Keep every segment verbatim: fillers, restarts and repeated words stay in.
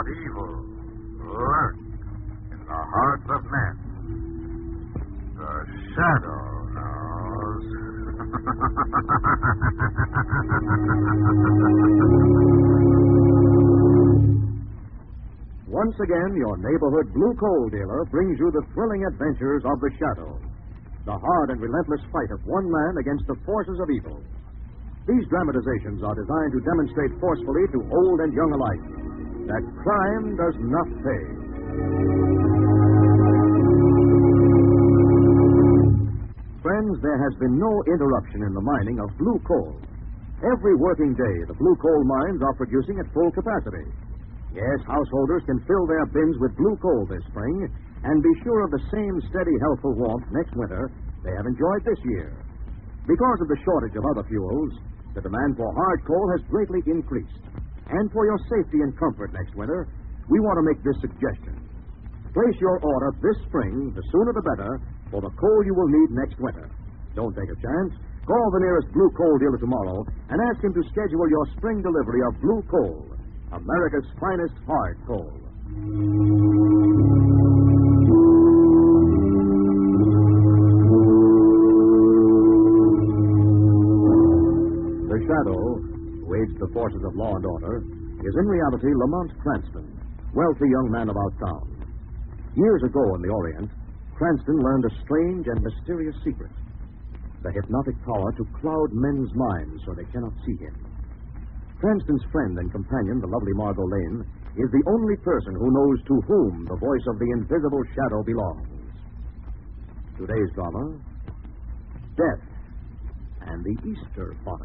what evil lurks in the hearts of men. The shadow knows. Once again, your neighborhood blue coal dealer brings you the thrilling adventures of the Shadow, the hard and relentless fight of one man against the forces of evil. These dramatizations are designed to demonstrate forcefully to old and young alike that crime does not pay. Friends, there has been no interruption in the mining of blue coal. Every working day, the blue coal mines are producing at full capacity. Yes, householders can fill their bins with blue coal this spring and be sure of the same steady, healthful warmth next winter they have enjoyed this year. Because of the shortage of other fuels, the demand for hard coal has greatly increased. And for your safety and comfort next winter, we want to make this suggestion. Place your order this spring, the sooner the better, for the coal you will need next winter. Don't take a chance. Call the nearest blue coal dealer tomorrow and ask him to schedule your spring delivery of blue coal, America's finest hard coal. The Shadow, who aids the forces of law and order, is in reality Lamont Cranston, wealthy young man about town. Years ago in the Orient, Cranston learned a strange and mysterious secret: the hypnotic power to cloud men's minds so they cannot see him. Cranston's friend and companion, the lovely Margot Lane, is the only person who knows to whom the voice of the invisible Shadow belongs. Today's drama, Death and the Easter Bonnet.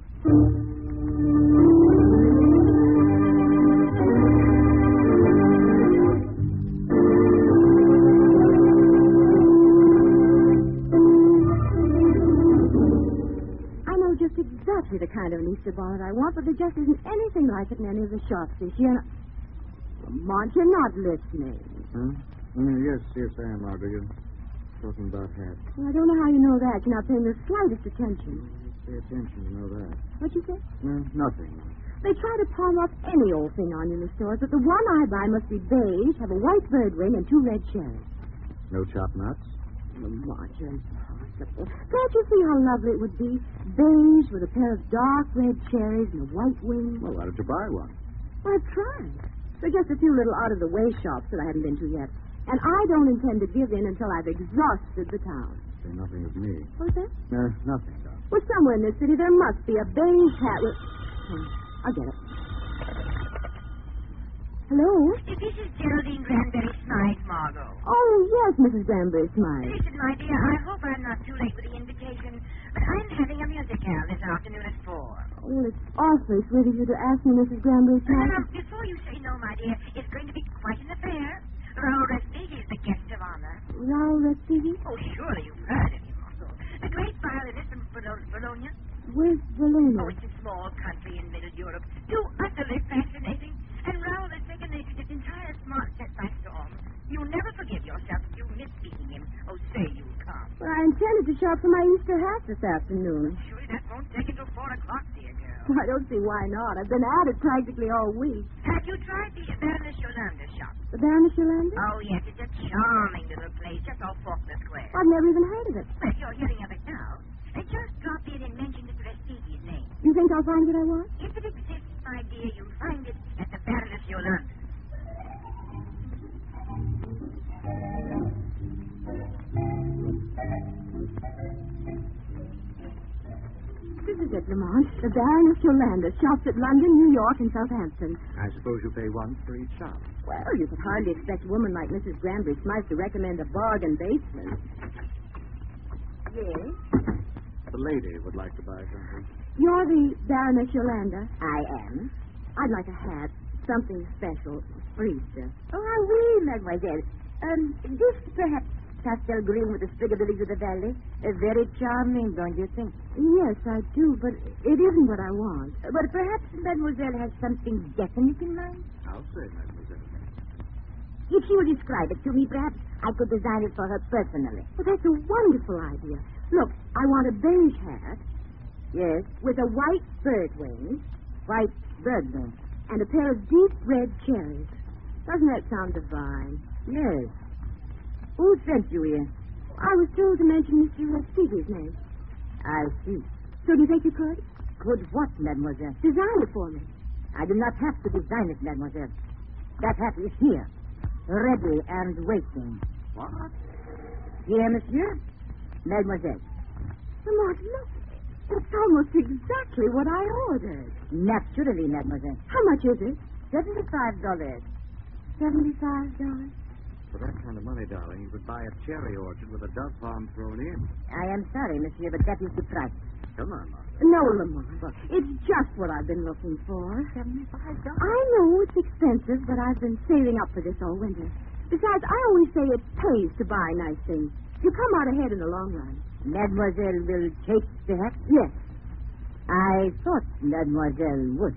Exactly the kind of an Easter bonnet I want, but there just isn't anything like it in any of the shops this year. And... Lamont, you're not listening. Huh? Mm, yes, yes, I am, Margaret. You're talking about hats. Well, I don't know how you know that. You're not paying the slightest attention. Well, pay attention, you know that. What'd you say? No, nothing. They try to palm off any old thing on you in the stores, but the one I buy must be beige, have a white bird wing, and two red cherries. No chopped nuts? Lamont, you're impossible. Can't you see how lovely it would be? Beige with a pair of dark red cherries and a white wing. Well, why don't you buy one? Well, I've tried. There are just a few little out-of-the-way shops that I haven't been to yet. And I don't intend to give in until I've exhausted the town. Say nothing of me. What's that? No, nothing, Doc. Well, somewhere in this city there must be a beige hat with... Hmm, I'll get it. Hello? This is Geraldine Granberry Smythe, Margot. Oh, yes, Missus Granberry Smythe. Listen, my dear, I hope I'm not too late with the invitation, but I'm having a musicale this afternoon at four. Oh, well, it's awfully sweet of you to ask me, Missus Granberry Smythe. Now, before you say no, my dear, it's going to be quite an affair. Raoul Respighi is the guest of honor. Raoul Respighi? Oh, surely you've heard of him, Margot. The great violinist from Bolo- Bologna. Where's Bologna? Oh, it's a small country in Middle Europe. Too utterly fascinating. And Raoul has taken the, this entire smart set by storm. You'll never forgive yourself if you miss meeting him. Oh, say you'll come. Well, I intended to shop for my Easter hat this afternoon. Surely that won't take until four o'clock, dear girl. Well, I don't see why not. I've been at it practically all week. Have you tried the Baroness Yolanda shop? The Baroness Yolanda? Oh, yes, it's a charming little place just off Faulkner Square. I've never even heard of it. Well, you're hearing of it now. And just drop in and mention Mister Respighi's name. You think I'll find what I want? If it exists, my dear, you'll find it at the Baroness Yolanda. This is it, Lamont. The Baroness Yolanda shops at London, New York, and Southampton. I suppose you pay once for each shop. Well, you could hardly expect a woman like Missus Granberry Smythe to recommend a bargain basement. Yes? The lady would like to buy something. You're the Baroness Yolanda? I am. I'd like a hat. Something special for Easter. Oh, oui, mademoiselle. Um, this perhaps pastel green with the sprig of the lilies of the valley. Uh, very charming, don't you think? Yes, I do, but it isn't what I want. Uh, but perhaps mademoiselle has something definite in mind? I'll say, mademoiselle. If she will describe it to me, perhaps I could design it for her personally. Well, that's a wonderful idea. Look, I want a beige hat. Yes? With a white bird wing. White bird wing. And a pair of deep red cherries. Doesn't that sound divine? Yes. Who sent you here? I was told to mention Mister Stevie's name. I see. So do you think you could? Could what, mademoiselle? Design it for me. I do not have to design it, mademoiselle. That hat is here, ready and waiting. What? Here, monsieur. Mademoiselle. Lamont, look. It's almost exactly what I ordered. Naturally, mademoiselle. How much is it? Seventy-five dollars. Seventy-five dollars. For that kind of money, darling, you could buy a cherry orchard with a dove palm thrown in. I am sorry, monsieur, but that is the price. Come on, Margaret. No, Lamont. It's just what I've been looking for. Seventy-five dollars. I know it's expensive, but I've been saving up for this all winter. Besides, I always say it pays to buy nice things. You come out ahead in the long run. Mademoiselle will take the hat? Yes. I thought mademoiselle would.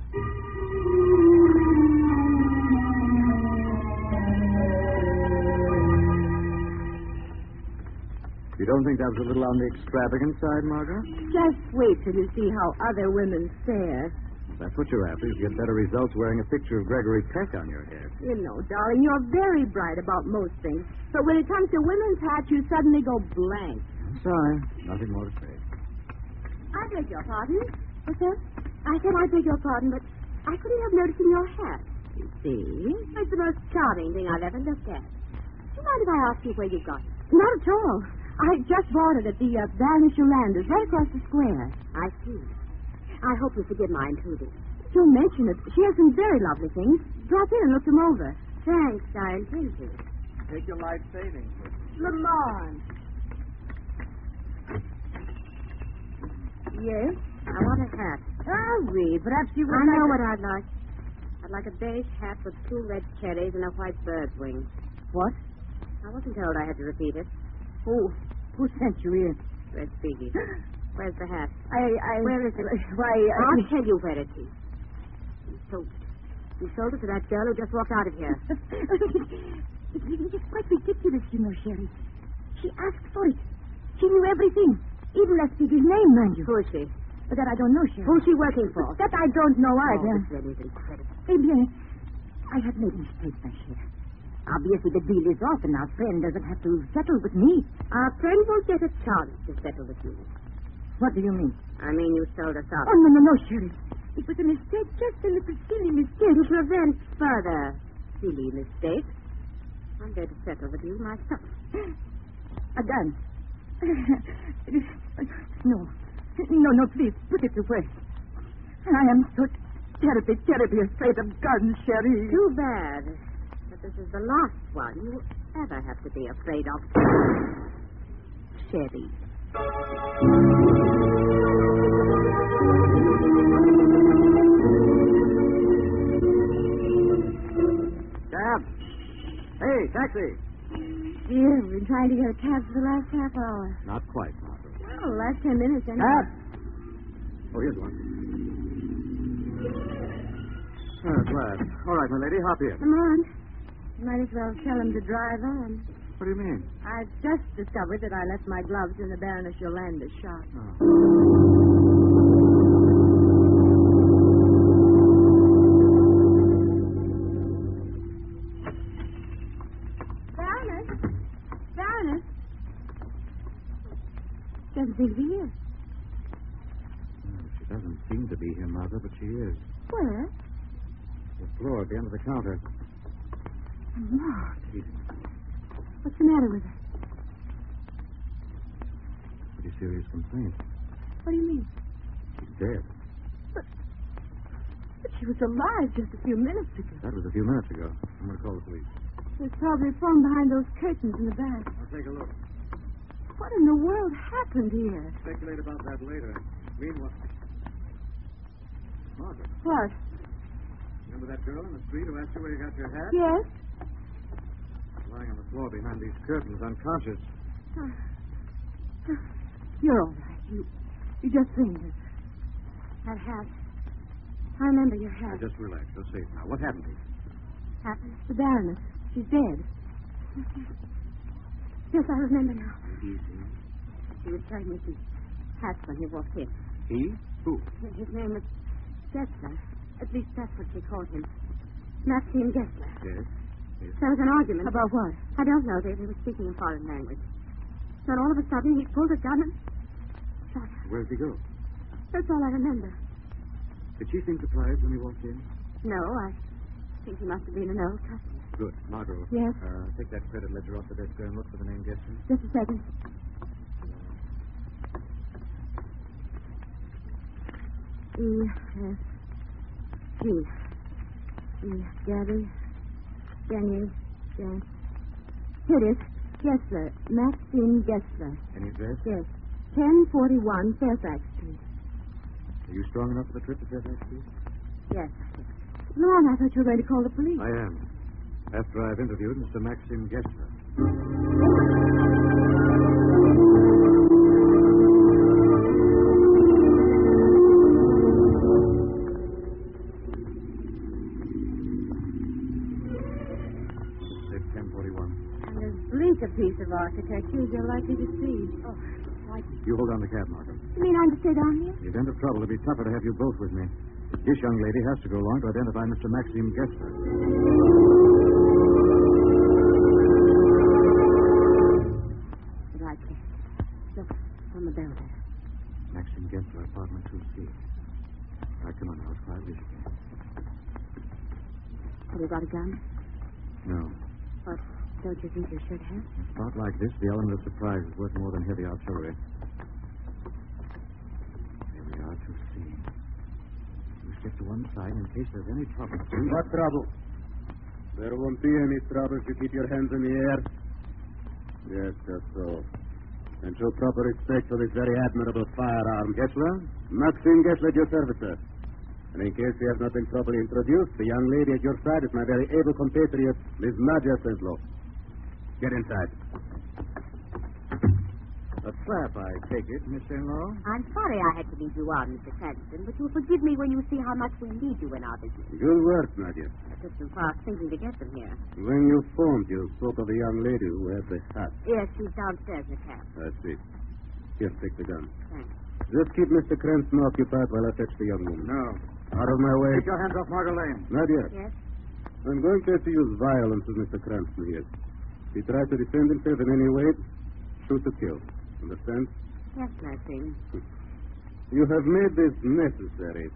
You don't think that was a little on the extravagant side, Margot? Just wait till you see how other women fare. That's what you're after. You get better results wearing a picture of Gregory Peck on your head. You know, darling, you're very bright about most things. But when it comes to women's hats, you suddenly go blank. I'm sorry. Nothing more to say. I beg your pardon. What's that? I said I beg your pardon, but I couldn't help noticing your hat. You see? It's the most charming thing I've ever looked at. Do you mind if I ask you where you got it? Not at all. I just bought it at the uh, Baroness Yolanda's, right across the square. I see. I hope you forgive my intruding. Don't mention it. She has some very lovely things. Drop in and look them over. Thanks, I intend to. Take your life savings. Lamont. Yes? I want a hat. Oh, oui. Perhaps you would I know like what I'd like. I'd like a beige hat with two red cherries and a white bird's wing. What? I wasn't told I had to repeat it. Who? Who sent you here? Red Speedy. Where's the hat? I, I... Where is it? Why, I... I'll tell you where it is. You sold it. You sold it to that girl who just walked out of here. It's quite ridiculous, you know, Sherry. She asked for it. She knew everything. Even that Speedy's name, mind you. Who is she? But that I don't know, Sherry. Who's she working for? That I don't know Oh, either. this really is incredible. Eh bien, I have made mistakes, my Sherry. Obviously, the deal is off, and our friend doesn't have to settle with me. Our friend won't get a chance to settle with you. What do you mean? I mean, you sold us out. Oh, no, no, no, Sherry. It was a mistake, just a little silly mistake. To prevent further silly mistakes, I'm going to settle with you myself. A gun. No. No, no, please, put it away. I am so terribly, terribly afraid of guns, Sherry. Too bad. But this is the last one you ever have to be afraid of. Sherry. Cab! Hey, taxi! Dear, we've been trying to get a cab for the last half hour. Not quite, Margaret. Oh, last ten minutes, anyway. Cab! Oh, here's one. Oh, glad. All right, my lady, hop in. Come on. You might as well tell him to drive on. What do you mean? I've just discovered that I left my gloves in the Baroness Yolanda's shop. Oh. Baroness? Baroness? Doesn't seem to be here. Oh, she doesn't seem to be here, Margaret, but she is. Where? The floor at the end of the counter. Mark. She's What's the matter with her? a pretty serious complaint. What do you mean? She's dead. But she was alive just a few minutes ago. That was a few minutes ago. I'm going to call the police. There's probably a phone behind those curtains in the back. I'll take a look. What in the world happened here? Speculate about that later. Meanwhile... Margaret, What? remember that girl in the street who asked you where you got your hat? Yes? Lying on the floor behind these curtains, unconscious. You're all right. You, you just fainted. That hat. I remember your Now, hat. just relax. You're safe now. What happened to you? Happened. The Baroness. She's dead. Yes, I remember now. Easy. He was carrying with his hat when he walked in. He? Who? His name was Getzler. At least that's what she called him. Maxime Gessler. Yes. Yes. There was an argument. About what? I don't know. They, they were speaking a foreign language. Then all of a sudden, he pulled a gun and shot her. Where did he go? That's all I remember. Did she seem surprised when he walked in? No, I think he must have been an old customer. Good. Margot. Yes? Uh, take that credit ledger off the desk there and look for the name Gessler. Just a second. E S G. E. Gabby. Daniel. Jan. Here it is. Gessler. Maxine Gessler. Any address? Yes. ten forty-one Fairfax Street. Are you strong enough for the trip to Fairfax Street? Yes. Lorne, I thought you were going to call the police. I am. After I've interviewed Mister Maxim Gessler. It's ten forty-one. And as bleak a piece of architecture as you're likely to see. Oh, why... You hold on the cab, Margot. You mean I'm to stay down here? In the event of trouble, it'll be tougher to have you both with me. This young lady has to go along to identify Mister Maxim Gessler. Right there. Look, on the bell there. Maxim Gessler, apartment two C. All right, come on now. As quietly as you can. Have you got a gun? No. What don't you think you should have? In a spot like this, the element of surprise is worth more than heavy artillery. Here we are, two C. You step to one side in case there's any trouble. What trouble? There won't be any trouble if you keep your hands in the air. Yes, that's so. And show proper respect for this very admirable firearm. Gessler? Maxime Gessler, at your service, sir. And in case you have not been properly introduced, the young lady at your side is my very able compatriot, Miss Nadia Senslow. Get inside. A trap, I take it, Miss Shenlow? I'm sorry I had to lead you on, Mister Cranston, but you'll forgive me when you see how much we need you in our business. Good work, Nadia. I took some fast thinking to get them here. When you phoned, you spoke of the young lady who had the hat. Yes, she's downstairs in the cab. I see. Here, take the gun. Thanks. Just keep Mister Cranston occupied while I fetch the young woman. No. Out of my way. Take your hands off Margot Lane. Nadia, Yes? I'm going to have to use violence with Mister Cranston here. If he tries to defend himself in any way, shoot to kill. Understand? Yes, Maxine. You have made this necessary.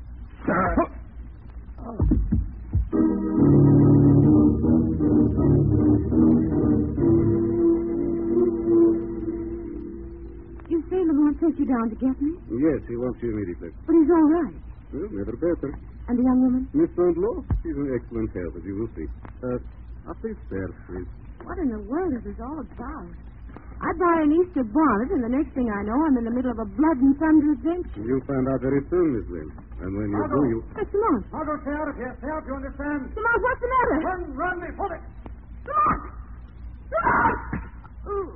You say Lamont sent you down to get me? Yes, he wants you immediately. But he's all right. Well, never better. And the young woman? Miss Sandlow, she's in excellent health, as you will see. Uh, up these stairs, please. What in the world is this all about? I buy an Easter bonnet, and the next thing I know, I'm in the middle of a blood and thunder adventure. You'll find out very soon, Miss Lynn. And when you do, you... Hey, Lamont. Margot, stay out of here. Stay out, you understand? Lamont, what's the matter? Run, run, before it. Lamont! Lamont! Ooh.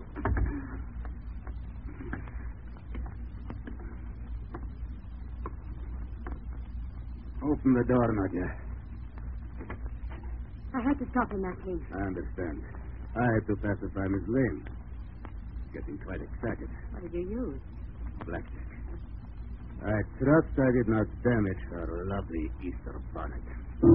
Open the door, Nadia. I had to stop him, Maxine. I understand. I had to pacify Miss Lane. Getting quite excited. What did you use? Blackjack. I trust I did not damage her lovely Easter bonnet.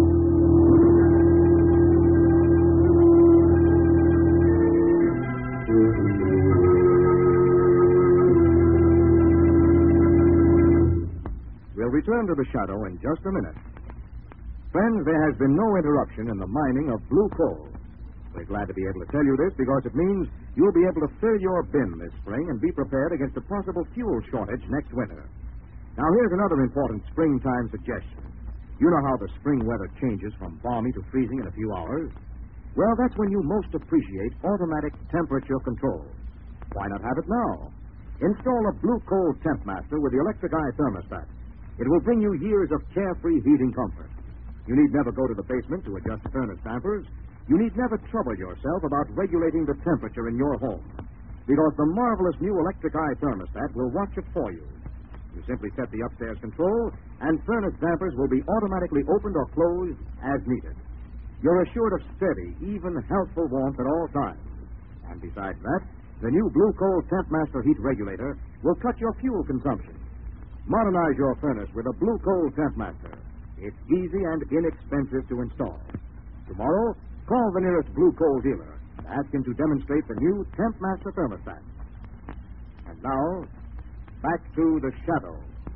We'll return to the shadow in just a minute. Friends, there has been no interruption in the mining of blue coal. We're glad to be able to tell you this because it means you'll be able to fill your bin this spring and be prepared against a possible fuel shortage next winter. Now, here's another important springtime suggestion. You know how the spring weather changes from balmy to freezing in a few hours? Well, that's when you most appreciate automatic temperature control. Why not have it now? Install a Blue Coal Temp Master with the electric eye thermostat. It will bring you years of carefree heating comfort. You need never go to the basement to adjust furnace dampers. You need never trouble yourself about regulating the temperature in your home, because the marvelous new electric eye thermostat will watch it for you. You simply set the upstairs control, and furnace dampers will be automatically opened or closed as needed. You're assured of steady, even, healthful warmth at all times. And besides that, the new Blue Coal Temp Master heat regulator will cut your fuel consumption. Modernize your furnace with a Blue Coal Temp Master. It's easy and inexpensive to install. Tomorrow, call the nearest blue coal dealer and ask him to demonstrate the new Temp Master thermostat. And now, back to the shadow.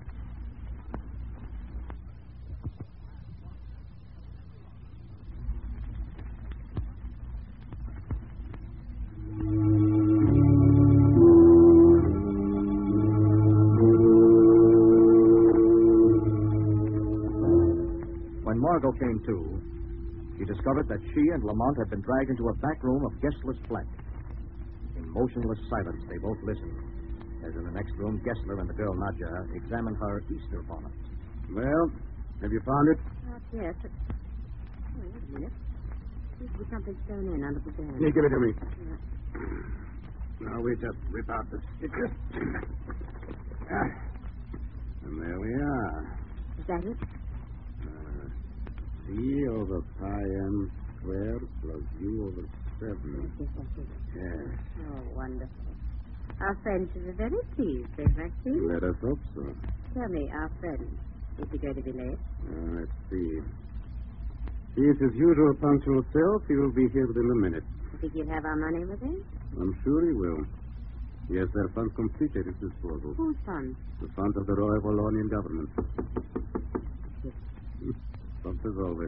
When Margot came to, she discovered that she and Lamont had been dragged into a back room of Gessler's flat. In motionless silence, they both listened, as in the next room, Gessler and the girl Nadja examined her Easter bonnet. Well, have you found it? Not yet, but... Oh, wait a minute. Seems to be something thrown in under the bed. Here, give it to me. Yeah. Now we just rip out the stitches. Ah. And there we are. Is that it? Uh, C over pi m squared plus u over seven. Yes, that's it. Yes. Oh, wonderful. Our friend should be very pleased, don't I see? Let us hope so. Tell me, our friend, is he going to be late? Uh, let's see. He is his usual punctual self. He will be here within a minute. You think he'll have our money with him? I'm sure he will. He has their funds complete at his disposal. Whose funds? The funds of the Royal Wallonian government. Yes. Prompt as always.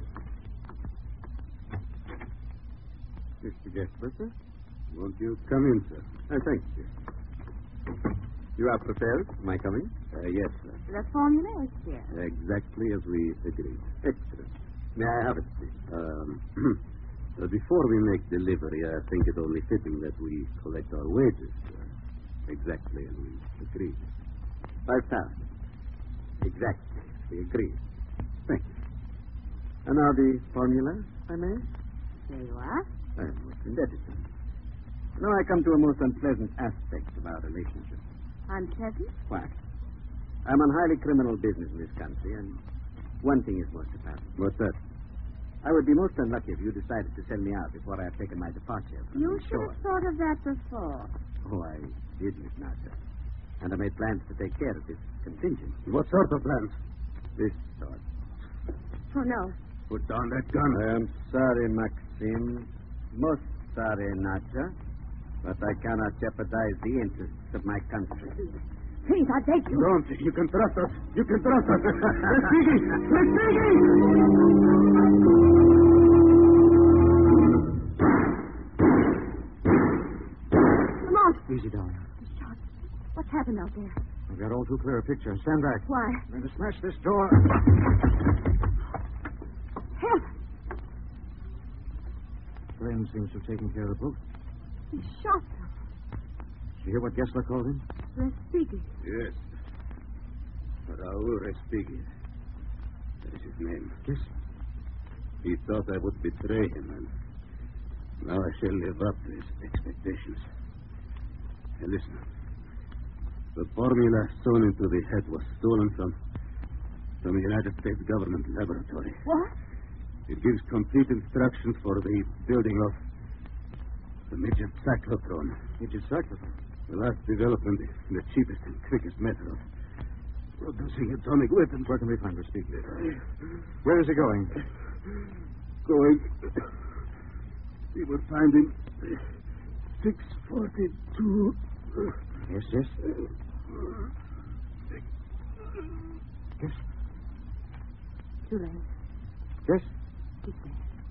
Mister Gessler, sir? Won't you come in, sir? Uh, thank you. You are prepared? Am I coming? Uh, yes, sir. The formula is here. Exactly as we agreed. Excellent. May I have it, please? Um, uh, before we make delivery, I think it only fitting that we collect our wages. Uh, exactly as we agreed. Five thousand. Exactly. We agreed. Thank you. And now the formula, if I may? There you are. I am most indebted to you. Now I come to a most unpleasant aspect of our relationship. Unpleasant? Why? I'm on highly criminal business in this country, and one thing is most apparent. What's that? I would be most unlucky if you decided to send me out before I have taken my departure. from You the should shore. have thought of that before. Oh, I did, Miss Nadja. And I made plans to take care of this contingent. What sort of plans? This sort. Oh, no. Put down that gun. I am sorry, Maxim. Most sorry, Nadja. But I cannot jeopardize the interests of my country. Please, I beg you. Don't. You can trust us. You can trust us. Respighi! Respighi! Come on. Easy, darling. Shot. What's happened out there? I've got all too clear a picture. Stand back. Why? I'm going to smash this door. Help. Glenn seems to have taken care of the book. He shot them. Did you hear what Gessler called him? Respighi. Yes. Raul Respighi. That is his name. Yes. He thought I would betray him, and now I shall live up to his expectations. And listen. The formula sewn into the head was stolen from, from the United States government laboratory. What? It gives complete instructions for the building of the midget cyclotron. Midget cyclotron? The last development, the cheapest and quickest method of producing atomic weapons. Where can we find Respighi? Where is he going? Going. We will find him six forty-two. Yes, yes. Yes. Too late. Yes. He's dead.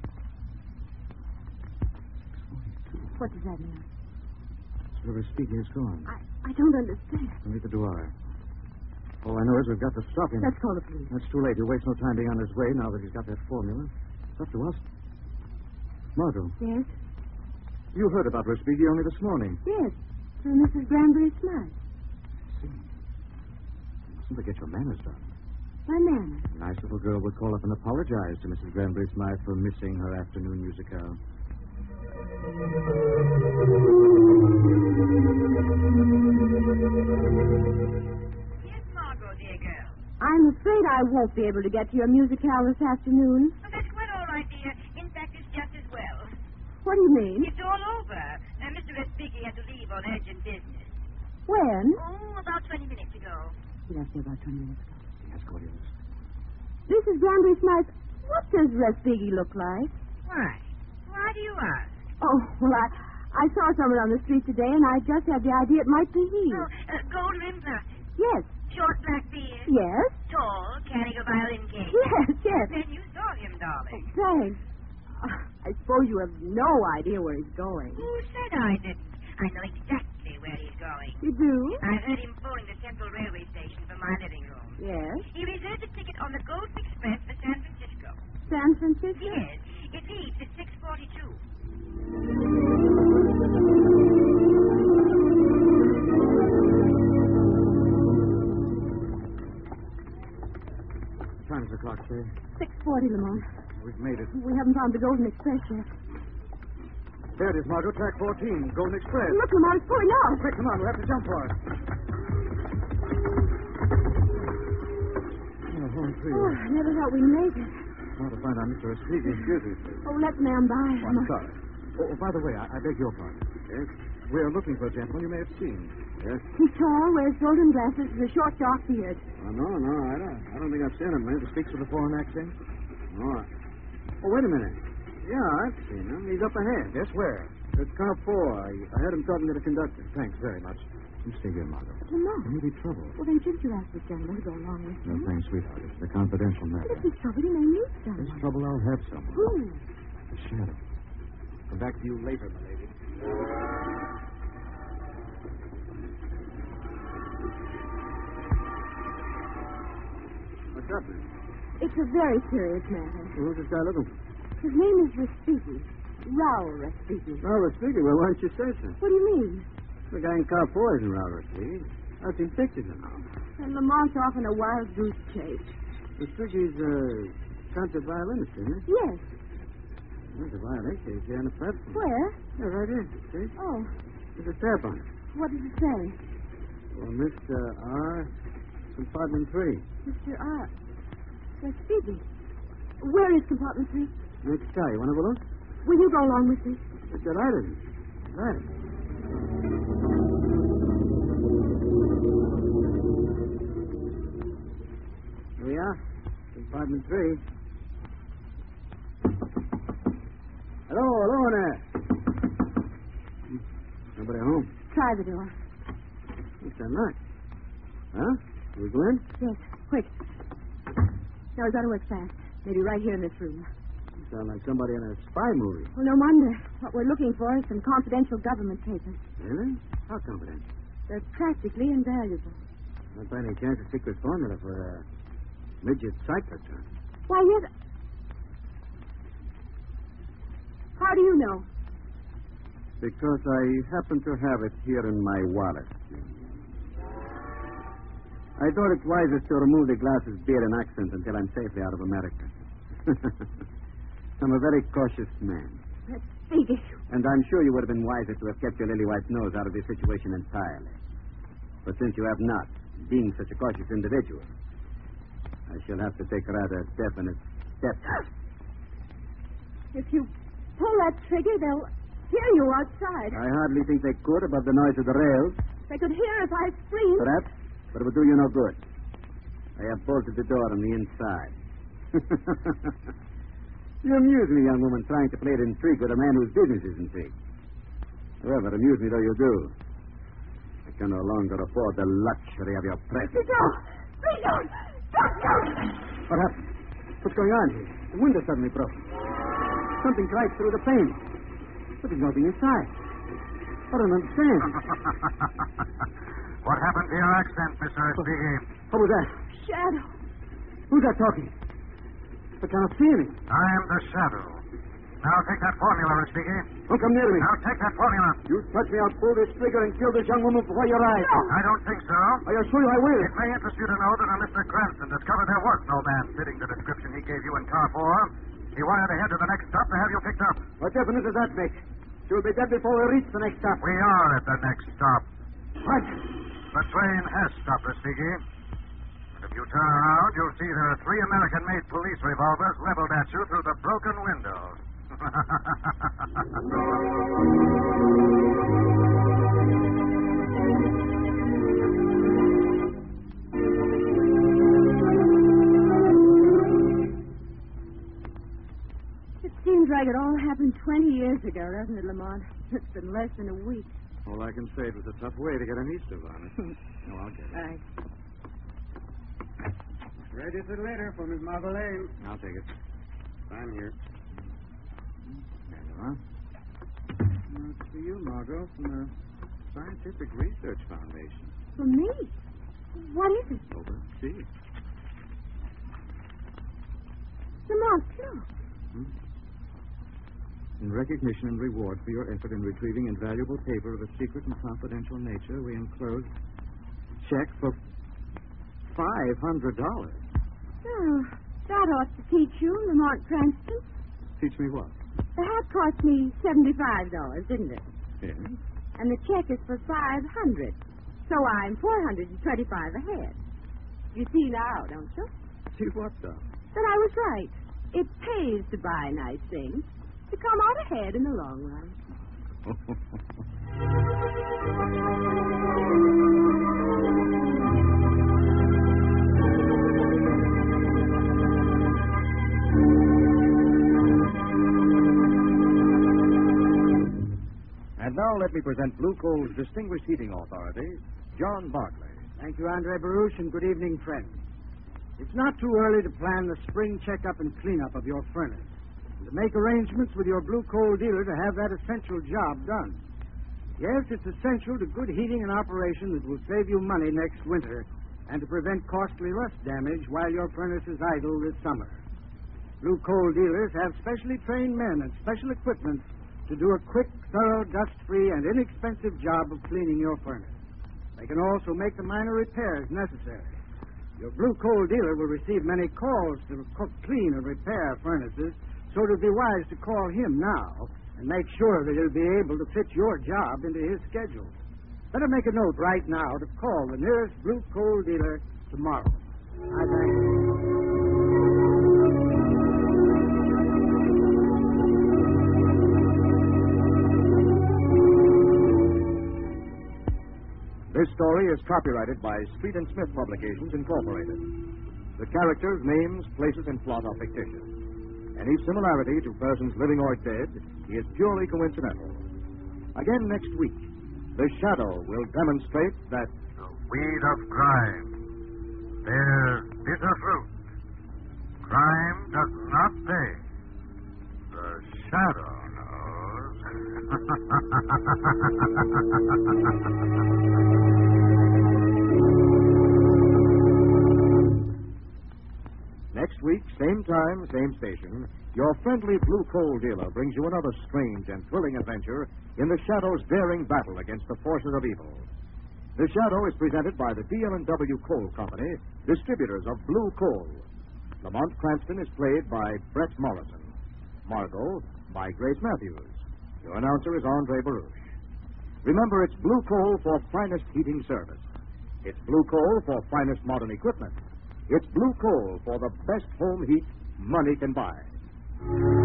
What does that mean? So Respighi is gone. I, I don't understand. Neither do I. All I know is we've got to stop him. Let's call the police. That's too late. He'll waste no time being on his way now that he's got that formula. It's up to us. Margot, Yes? you heard about Respighi only this morning. Yes. From Missus Granbury Smythe. See. You mustn't forget your manners, darling. My man. A nice little girl would call up and apologize to Missus Granbury Smythe for missing her afternoon music hour. Yes, Margot, dear girl. I'm afraid I won't be able to get to your musicale this afternoon. Oh, that's quite all right, dear. In fact, it's just as well. What do you mean? It's all over. Now, Mister Respighi had to leave on urgent business. When? Oh, about twenty minutes ago. He left here about twenty minutes ago. Yes, Cornelius. Missus Granbury Smythe, what does Respighi look like? Why? Why do you ask? Oh, well, I, I saw someone on the street today, and I just had the idea it might be he. Oh, uh, gold rimmed glasses. Yes, Short black beard. yes, Tall, carrying a violin case. yes, yes. Then you saw him, darling. Thanks. Uh, I suppose you have no idea where he's going. Who said I didn't? I know exactly where he's going. You do? I heard him phoning the Central Railway Station for my living room. Yes. He reserved a ticket on the Gulf Express for San Francisco. San Francisco? Yes. It leaves at six forty-two. What time is the clock, say? six forty, Lamont. We've made it. We haven't found the Golden Express yet. There it is, Margot. Track fourteen, Golden Express. Look, Lamont, it's pulling out. Quick, come on. We have to jump for it. Oh, home free. Oh, I never thought we'd make it. Now to find out Mister Speaker. Excuse me, please. Oh, let the man by. Oh, I'm sorry. Oh, oh, by the way, I, I beg your pardon. Yes? We are looking for a gentleman you may have seen. Yes? He's tall, wears golden glasses, with a short, dark beard. Oh, no, no, I don't. I don't think I've seen him. Man, he speaks with a foreign accent. No. I... Oh, wait a minute. Yeah, I've seen him. He's up ahead. Yes, where? It's car four. I, I heard him talking to the conductor. Thanks very much. You stay here, Margot. Lamont. There may be trouble. Well, then shouldn't you ask this gentleman to go along with No, you? thanks, sweetheart. It's a confidential But matter. if there's trouble, he may meet This someone. trouble, I'll have someone. Who? The shadow. Come back to you later, my lady. What's up, man? It's a very serious matter. Who's this guy looking for? His name is Respighi. Raoul Respighi. Raul Speaker. Well, why don't you say so? What do you mean? The guy in car four isn't Raul Speaker. I've seen pictures of him. And Lamont's off in a wild goose chase. Speaker's a concert violinist, isn't he? Yes. There's a violin case here on the platform. Where? Yeah, right here. See? Oh, There's a stamp on it. what does it say? Well, Mister R. Compartment three. Mister R. Respighi. Where is compartment three? Next car. You want to have a look? Will you go along with me? It's got right in it. Right. Here we are. Compartment three. Hello, hello there. Hmm, Nobody home. Try the door. What's that knock? Huh? Can we go in? Yes, quick. Now, we've got to work fast. Maybe right here in this room. You sound like somebody in a spy movie. Well, no wonder. What we're looking for is some confidential government papers. Really? How confidential? They're practically invaluable. Not by any chance a secret formula for a midget cyclotron. Why, yes. How do you know? Because I happen to have it here in my wallet. I thought it wisest to remove the glasses, beard, and accent until I'm safely out of America. I'm a very cautious man. Let's speak it. And I'm sure you would have been wiser to have kept your lily white nose out of this situation entirely. But since you have not, being such a cautious individual, I shall have to take rather definite steps. If you pull that trigger, they'll hear you outside. I hardly think they could above the noise of the rails. They could hear if I screamed. Perhaps, but it would do you no good. I have bolted the door on the inside. You amuse me, young woman, trying to play at intrigue with a man whose business is intrigue. However, amuse me though you do, I can no longer afford the luxury of your presence. Please don't! Please don't! Don't go! What happened? What's going on here? The window suddenly broke. Something crashed through the pane. But there's nobody inside. I don't understand. What happened to your accent, Mister Speaky? What was that? Shadow. Who's that talking? I can't see any. I am the Shadow. Now take that formula, Speaky. Don't come near me. Now take that formula. You touch me, I'll pull this trigger and kill this young woman before your eyes. I don't think so. I assure you I will. It may interest you to know that a Mister Cranston discovered there was no man fitting the description he gave you in car four. He wired ahead to the next stop to have you picked up. What difference does that make? She'll be dead before we reach the next stop. We are at the next stop. What? The train has stopped, Speaky. And if you turn around, you'll see there are three American-made police revolvers leveled at you through the broken window. It seems Seems like it all happened twenty years ago, doesn't it, Lamont? It's been less than a week. All I can say, it was a tough way to get an Easter bonnet. No, I'll get it. Right. Ready for later for Miss Margolane. I'll take it. I'm here. There you are. That's for you, Margot, from the Scientific Research Foundation. For me? What is it? Over. See. Lamont, look. Hmm? In recognition and reward for your effort in retrieving invaluable paper of a secret and confidential nature, we enclose a check for five hundred dollars. Oh, that ought to teach you, Lamont Cranston. Teach me what? The hat cost me seventy-five dollars, didn't it? Yes. And the check is for five hundred dollars. So I'm four hundred twenty-five ahead. You see now, don't you? See what, though? But I was right. It pays to buy nice things, to come out ahead in the long run. And now let me present Blue Coal's distinguished heating authority, John Barclay. Thank you, Andre Baruch, and good evening, friends. It's not too early to plan the spring checkup and cleanup of your furnace, and to make arrangements with your Blue Coal dealer to have that essential job done. Yes, it's essential to good heating and operation that will save you money next winter and to prevent costly rust damage while your furnace is idle this summer. Blue Coal dealers have specially trained men and special equipment to do a quick, thorough, dust-free, and inexpensive job of cleaning your furnace. They can also make the minor repairs necessary. Your Blue Coal dealer will receive many calls to cook, clean, and repair furnaces, so it would be wise to call him now and make sure that he'll be able to fit your job into his schedule. Better make a note right now to call the nearest Blue Coal dealer tomorrow. I thank you. This story is copyrighted by Street and Smith Publications, Incorporated. The characters, names, places, and plot are fictitious. Any similarity to persons living or dead is purely coincidental. Again next week, The Shadow will demonstrate that the weed of crime bears bitter fruit. Crime does not pay. The shadow knows. Next week, same time, same station, your friendly Blue Coal dealer brings you another strange and thrilling adventure in the Shadow's daring battle against the forces of evil. The Shadow is presented by the D L and W Coal Company, distributors of Blue Coal. Lamont Cranston is played by Brett Morrison. Margot by Grace Matthews. Your announcer is Andre Baruch. Remember, it's Blue Coal for finest heating service. It's Blue Coal for finest modern equipment. It's Blue Coal for the best home heat money can buy.